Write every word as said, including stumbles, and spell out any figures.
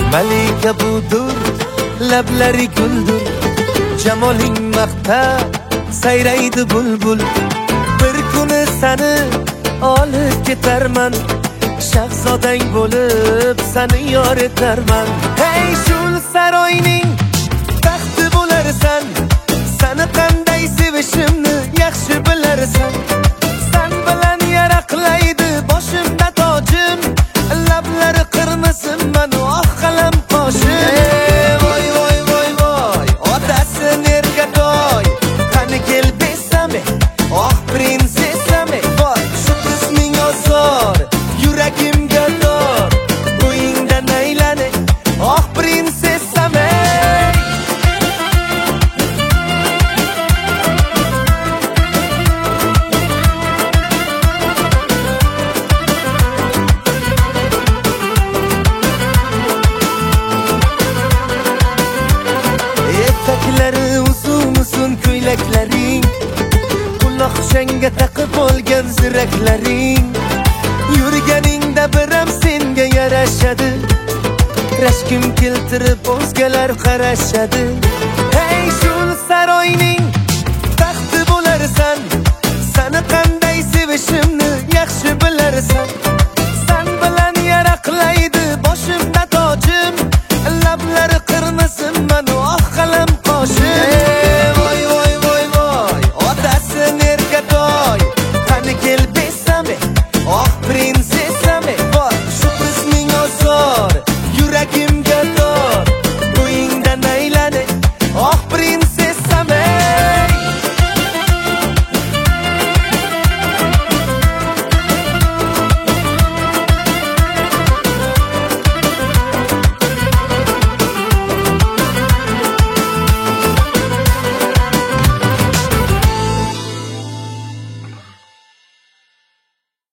malika budur, lablari guldur, jamoling maqta sayraydi bulbul. Bir kuni seni olib ketarman, shahzodang bo'lib seni yor etarman. Hey shul saroyning taxti bo'larsan, seni qanday sevishimni yaxshi bilarsan. Sen bilan yaraqlaydi boshimda tojim, lablari qirmisin man oq qalam qoshim. Voy voy voy voy, otasi nergatoy, qani kel besame, oq prinsesame. Voy shu qizning ozor, yuragimga dor, bo'yingdan aylane, oq prinsesame. Etaklari uzun uzun ko'ylaklaring, quloq shanga taqib olgan ziraklaring, yurganingda biram senga yarashadi, rashkim keltirib o'zgalar qarashadi. Hey shul saroyning taxti bo'larsan, seni qanday sevishimni yaxshi bilarsan.